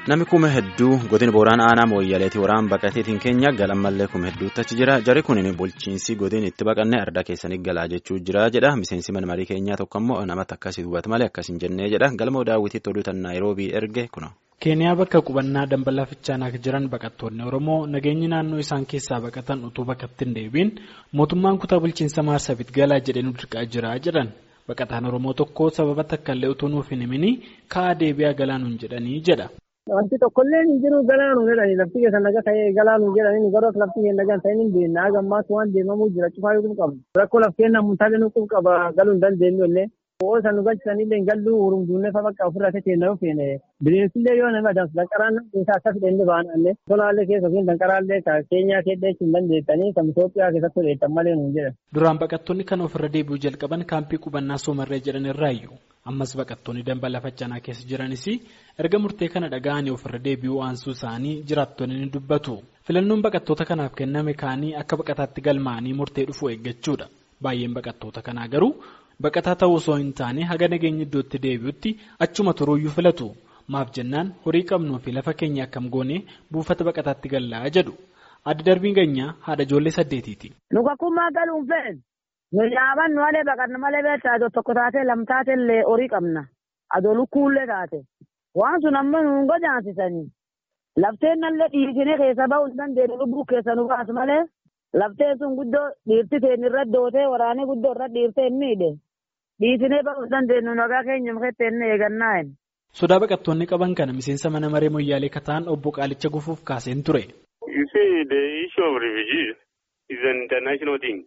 Namni kuma hedduu godina Booraan aanaa Mooyyaleetii waraan baqateetiin keenya galammallee kuma hedduutti achi jira. Jarri kun bulchiinsi godina itti baqannee ardaa keessanii galaa jechuu jira jedha. Miseensi mana marii keenyaa tokko immoo namatti akkasii hubatu malee akkas hin jennee jedha. Galma daawwitiitti oduu tan Naayiroobii erge kuna. Keeniyaa bakka qubannaa Dambalaa Fichaanaa jiran baqattoonni Oromoo nageenyi naannoo isaan keessaa baqatan utuu bakkatti hin deebiin mootummaan kutaa bulchiinsa Maarsabiit galaa jedhee nu dirqaa jira jedhan. Baqataan Oromoo tokko sababa takkaallee utuu nuuf hin himini ka'aa deebi'aa galaanuun jedhanii jedha. Wanti tokkollee hin jiru galaanuun jedhanii lafti keessa naga ta'ee galaanuun jedhanii garuu lafti keessa nagaan ta'ee hin beekna gammaas waan deemamuu jira cufaa yoo qabu. Rakkoo lafteen namutaalee nuuf qaba galuu hin dandeenyu illee. Oolan nu galchanillee galluu urumduunee fa bakka ofirraa ta'ee feene bineensillee yoo nama dansu danqaraan isaa akka fidhenne baanallee tolaallee keessa fi danqaraallee keenyaa keedhee hin dandeettanii kan Itoophiyaa keessatti hodheettan malee nuun jedhan. Duraan baqattoonni kan ofirra deebi'uu jalqaban kaampii qubannaa Soomarree jedhan irraayyuu ammas baqattoonni Dambalaa Fichaanaa keessa jiranis erga murtee kana dhaga'anii ofirra deebi'uu aansuu isaanii jiraattonni ni dubbatu. Filannoon baqattoota kanaaf kenname kaanii akka baqataatti galmaa'anii murtee dhufuu eeggachuudha. Baay'een baqattoota kanaa garuu baqataa ta'uu osoo hin taane haga nageenya iddootti deebi'utti achuma turuuyyuu filatu. Maaf jennaan horii qabnuu fi lafa keenya akkam goone buufata baqataatti gallaa jedhu. Adda darbiin ganyaa haadha ijoollee 8ti. Nu kakkummaa galuun feen nu nyaaban nu malee baqanna malee beektaa adoo tokko taatee lamtaateellee horii qabna. Adoo lukkuullee taate. Waan sun amma nu godaasisanii. Lafteen nallee dhiisinee keessa ba'uu hin dandeenye lubbuu keessa nu baasu malee laftee sun guddoo dhiirti teen irra dootee waraanee guddoo irra dhiirtee hin miidhe. Dhiisinee ba'uu hin dandeenyu nagaa keenya mukeetti inni eegannaa hin. Sodaa baqattoonni qaban kana miseensa mana maree Moyyaalee Kataan obbo Qaalicha Gufuuf kaaseen ture. You see, the issue of refugees is an international thing.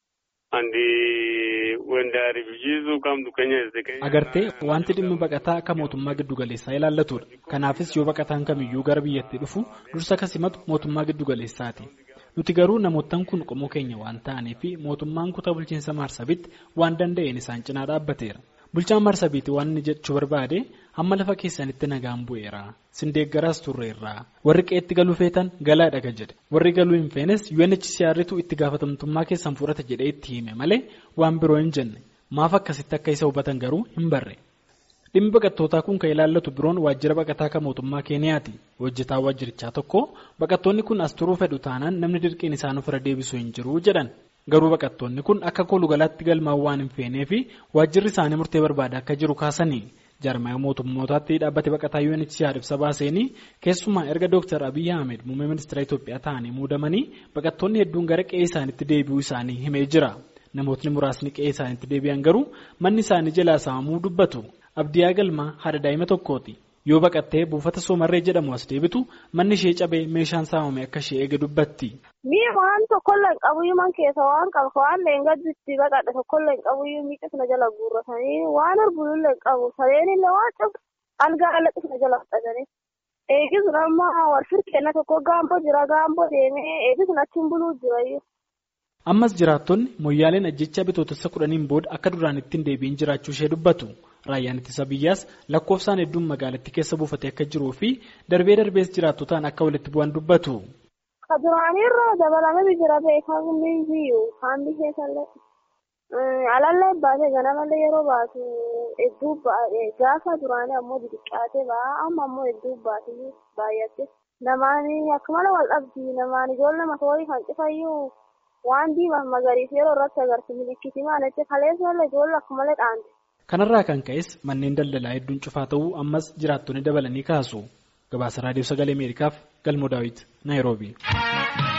And when the refugees who come to Kenya is the Kenya. Agartee wanti dhimmi baqataa akka mootummaa giddugaleessaa ilaallatudha. Kanaafis yoo baqataan kamiyyuu gara biyyatti dhufu dursa kasimatu mootummaa giddugaleessaati. Nuti garuu namoottan kun qomoo keenya waan ta'aniif mootummaan kutaa bulchiinsa Maarsabiitti waan danda'een isaan cinaa dhaabbateera. Bulchaan Maarsabiitti waan inni jechuu barbaade hamma lafa keessanitti nagaan bu'eera. Sindeeggaraas turreerra. Warri qe'eetti galuu feetan galaa dhaga jedhe. Warri galuu hin feenes UNHCRtu itti gaafatamtummaa keessan fudhata jedhee itti hime malee waan biroo hin jenne. Maaf akkasitti akka isa hubatan garuu hin barre. Dhimmi baqattootaa kun kan ilaallatu biroon waajjira baqataa kan mootummaa Keeniyaati. Hojjetaa waajjirichaa tokko baqattoonni kun as turuu fedhu taanaan namni dirqiin isaan ofirra deebisuu hin jiru jedhan. Garuu baqattoonni kun akka kolugalaatti galmaan waan hin feenee fi waajjirri isaanii murtee barbaada akka jiru kaasanii. Jaarmaya mootummootaatti dhaabbate baqataa UNHCR ibsa baaseenii keessumaa erga Dr. Abiy Ahmed muummee ministeera Itoophiyaa ta'anii muudamanii baqattoonni hedduun gara qe'ee isaaniitti deebi'uu isaanii himee jira. Namootni muraasni qe'ee isaaniitti deebi'an garuu manni isaanii jalaa saamamuu dubbatu. Abdiyaa Galmaa haadha daa'ima tokkooti. Yoo baqattee buufata Soomarree jedhamu as deebitu manni ishee cabee meeshaan saamame akka ishee eege dubbatti. Mii waan tokkollee hin qabuyyuu man keessa waan qabu waan leengaddiitti baqadhe tokkollee hin qabuyyuu miidhagina jala guurratanii waan arbulullee hin qabu sareenillee waan cabu algaa alaqqisna jala fudhatanii. Eegisun amma warfir kenna tokko gaamboo jira gaamboo deemee eegisun achiin buluu jirayyuu. Ammas jiraattonni Moyyaaleen ajjechaa bitootessa 10 booda akka duraan ittiin deebiin jiraachuu ishee dubbatu. Raayyaan ittisa biyyaas lakkoofsaan hedduun magaalattii keessa buufatee akka jiruu fi darbees jiraattotaan akka walitti bu'an dubbatu. Kaduraanirra dabalamee jira beekamni biyyuu handi keessallee alallee baatee ganamallee yeroo baatu hedduu gaafa duraanii ammoo xixiqqaatee ba'a amma ammoo hedduu baatee baay'atte namaani akkuma wal dhabdi namaani ijoollee masoorii kan cifayyuu waan diimaa magariisa yeroo irratti agarsiisu milikitii maalitti kaleessallee ijoollee akkumalee dhaante. Kanarraa kan ka'es manneen daldalaa hedduun cufaa ta'uu ammas jiraattonni dabalanii kaasu. Gabaasa Raadiyoo Sagalee Ameerikaaf Galmoo Daawit, Naayiroobii.